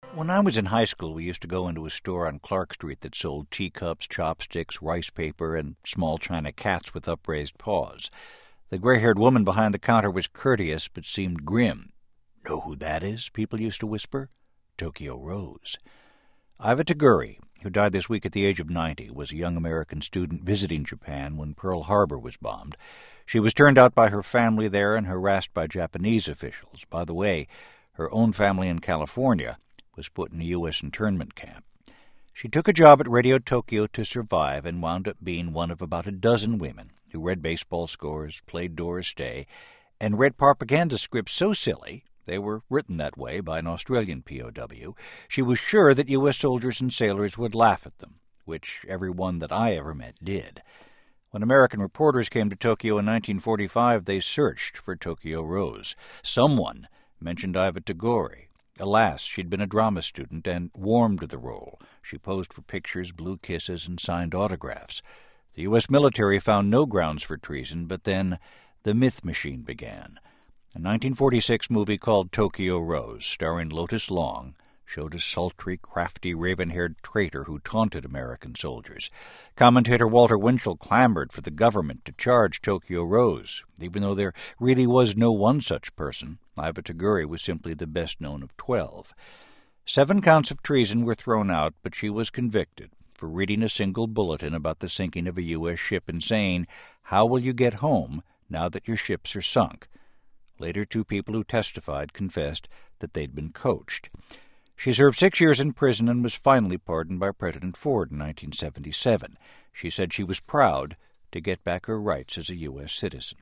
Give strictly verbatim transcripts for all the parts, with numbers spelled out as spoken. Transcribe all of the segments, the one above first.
When I was in high school, we used to go into a store on Clark Street that sold teacups, chopsticks, rice paper, and small china cats with upraised paws. The gray-haired woman behind the counter was courteous but seemed grim. "Know who that is?" people used to whisper. Tokyo Rose. Iva Toguri, who died this week at the age of ninety, was a young American student visiting Japan when Pearl Harbor was bombed. She was turned out by her family there and harassed by Japanese officials. By the way, her own family in California was put in a U S internment camp. She took a job at Radio Tokyo to survive and wound up being one of about a dozen women who read baseball scores, played Doris Day, and read propaganda scripts so silly they were written that way by an Australian P O W. She was sure that U S soldiers and sailors would laugh at them, which everyone that I ever met did. When American reporters came to Tokyo in nineteen forty-five, they searched for Tokyo Rose. Someone mentioned Iva Toguri. Alas, she'd been a drama student and warmed to the role. She posed for pictures, blew kisses, and signed autographs. The U S military found no grounds for treason, but then the myth machine began. A nineteen forty-six movie called Tokyo Rose, starring Lotus Long, showed a sultry, crafty, raven-haired traitor who taunted American soldiers. Commentator Walter Winchell clamored for the government to charge Tokyo Rose, even though there really was no one such person. Iva Toguri was simply the best known of twelve. Seven counts of treason were thrown out, but she was convicted for reading a single bulletin about the sinking of a U S ship and saying, "How will you get home now that your ships are sunk?" Later, two people who testified confessed that they'd been coached. She served six years in prison and was finally pardoned by President Ford in nineteen seventy-seven. She said she was proud to get back her rights as a U S citizen.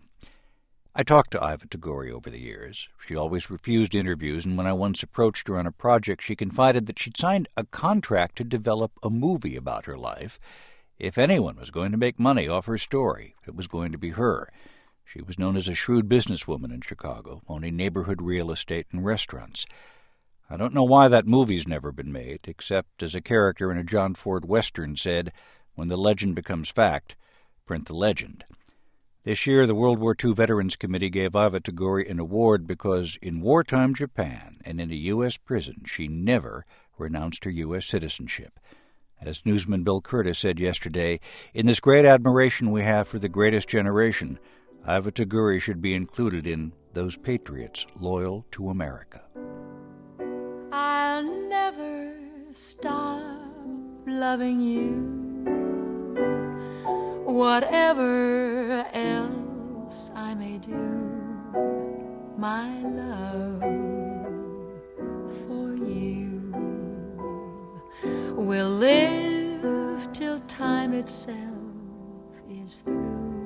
I talked to Iva Toguri over the years. She always refused interviews, and when I once approached her on a project, she confided that she'd signed a contract to develop a movie about her life. If anyone was going to make money off her story, it was going to be her. She was known as a shrewd businesswoman in Chicago, owning neighborhood real estate and restaurants. I don't know why that movie's never been made, except as a character in a John Ford Western said, "When the legend becomes fact, print the legend." This year, the World War Two Veterans Committee gave Iva Toguri an award because in wartime Japan and in a U S prison, she never renounced her U S citizenship. As newsman Bill Curtis said yesterday, "In this great admiration we have for the greatest generation, Iva Toguri should be included in those patriots loyal to America." I'll never stop loving you, whatever else I may do. My love for you will live till time itself is through.